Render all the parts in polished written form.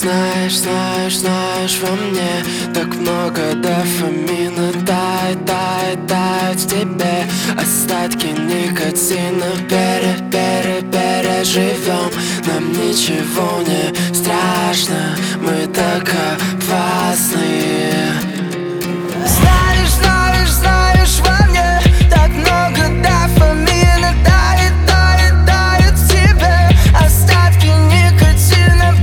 Знаешь, знаешь, знаешь, во мне так много дофамина. Тает, тает, тает в тебе остатки никотина. Переживем, нам ничего не страшно, мы так опасные. Знаешь, знаешь, знаешь, во мне так много дофамина. Тает, тает, тает в тебе остатки никотина.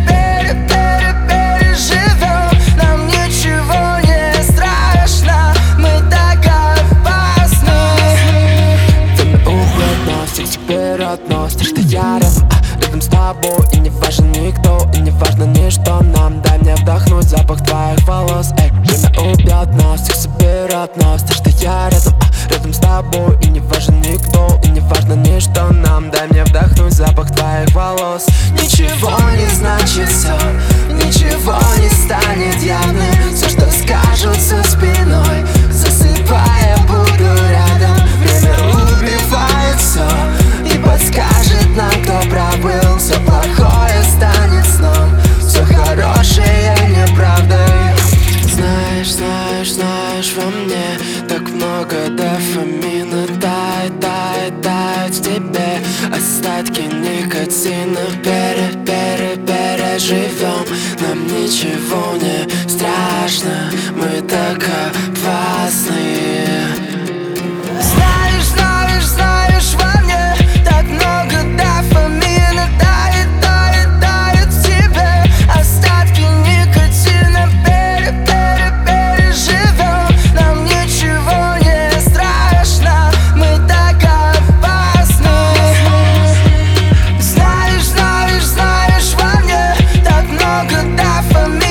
Переживем, нам ничего не страшно, мы так опасны. Время уходит, но всех вперед, но страшно я рядом с тобой. И не важен никто, и не важно ничто нам. Дай мне вдохнуть запах твоих волос. Время убьет, но всех соберет, но страшно я рядом с тобой. И не важен никто, и не важно ничто нам. Дай мне вдохнуть запах твоих волос. Ничего не значит все, ничего не станет явным. Все, что скажут за спиной, засыпая, буду рядом. Время убивает все и подскажет нам, кто пробыл. Все плохое станет сном, все хорошее неправдой. Знаешь, знаешь, знаешь, во мне так много дофамина. Тает, тает, тает в тебе остатки никотина. Переживем, нам ничего не страшно, мы так опасные. Знаешь, знаешь, знаешь, во мне так много дофамина. Тает, тает, тает в тебе остатки никотина. Переживем, нам ничего не страшно, мы так опасны. Знаешь, знаешь, знаешь, во мне так много дофамина.